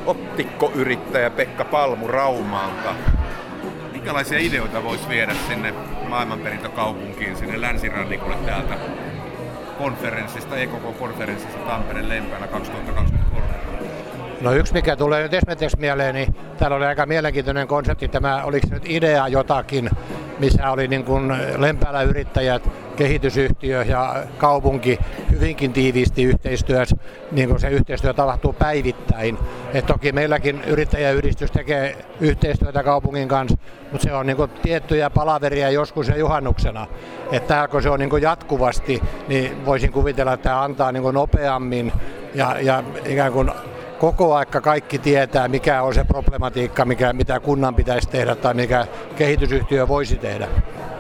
ottikkoyrittäjä Pekka Palmu Raumaalta. Minkälaisia ideoita voisi viedä sinne maailmanperintökaupunkiin, sinne länsirannikolle täältä konferenssista, EKK-konferenssista Tampereen Lempäälä 2023? No yksi mikä tulee nyt esimerkiksi mieleen, niin täällä oli aika mielenkiintoinen konsepti, tämä oliko nyt idea jotakin, missä oli niin kuin Lempäälä yrittäjät, kehitysyhtiö ja kaupunki hyvinkin tiiviisti yhteistyössä, niin kuin se yhteistyö tapahtuu päivittäin. Et toki meilläkin yrittäjäyhdistys tekee yhteistyötä kaupungin kanssa, mutta se on niin kuin tiettyjä palaveria joskus ja juhannuksena. Että kun se on niin kuin jatkuvasti, niin voisin kuvitella, että tämä antaa niin kuin nopeammin ja ikään kuin koko aika kaikki tietää, mikä on se problematiikka, mitä kunnan pitäisi tehdä tai mikä kehitysyhtiö voisi tehdä.